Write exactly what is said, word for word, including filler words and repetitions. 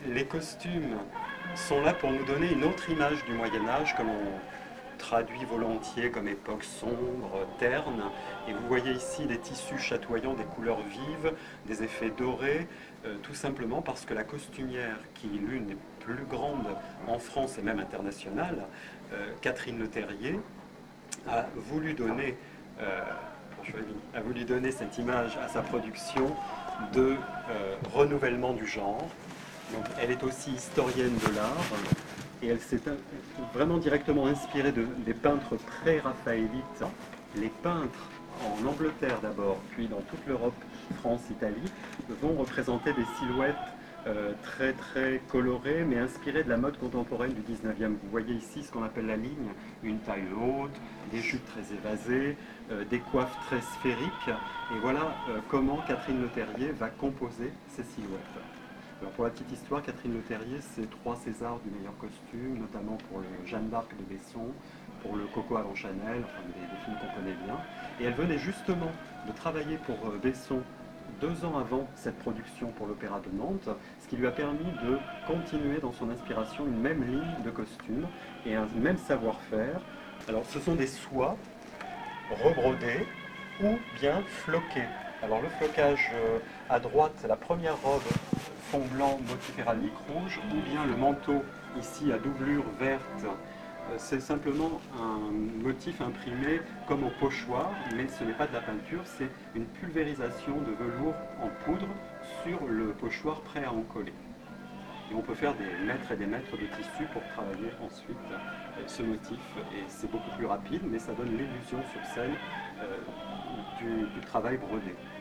les costumes sont là pour nous donner une autre image du Moyen-Âge que l'on traduit volontiers comme époque sombre, terne. Et vous voyez ici des tissus chatoyants, des couleurs vives, des effets dorés, euh, tout simplement parce que la costumière, qui est l'une des plus grandes en France et même internationale, euh, Catherine Leterrier, a voulu donner, euh, a voulu donner cette image à sa production de euh, renouvellement du genre. Donc, elle est aussi historienne de l'art et elle s'est vraiment directement inspirée de, des peintres pré-raphaélites. Les peintres en Angleterre d'abord, puis dans toute l'Europe, France, Italie, vont représenter des silhouettes euh, très très colorées, mais inspirées de la mode contemporaine du dix-neuvième. Vous voyez ici ce qu'on appelle la ligne, une taille haute, des jupes très évasées, euh, des coiffes très sphériques. Et voilà euh, comment Catherine Leterrier va composer ces silhouettes. Alors pour la petite histoire, Catherine Leterrier, c'est trois Césars du meilleur costume, notamment pour le Jeanne d'Arc de Besson, pour le Coco avant Chanel, enfin des, des films qu'on connaît bien. Et elle venait justement de travailler pour Besson deux ans avant cette production pour l'Opéra de Nantes, ce qui lui a permis de continuer dans son inspiration une même ligne de costume et un même savoir-faire. Alors ce sont des soies rebrodées ou bien floquées. Alors le flocage à droite, c'est la première robe fond blanc motif héraldique rouge, ou bien le manteau ici à doublure verte. C'est simplement un motif imprimé comme au pochoir, mais ce n'est pas de la peinture, c'est une pulvérisation de velours en poudre sur le pochoir prêt à en coller. Et on peut faire des mètres et des mètres de tissu pour travailler ensuite ce motif. Et c'est beaucoup plus rapide, mais ça donne l'illusion sur scène euh, du, du travail brodé.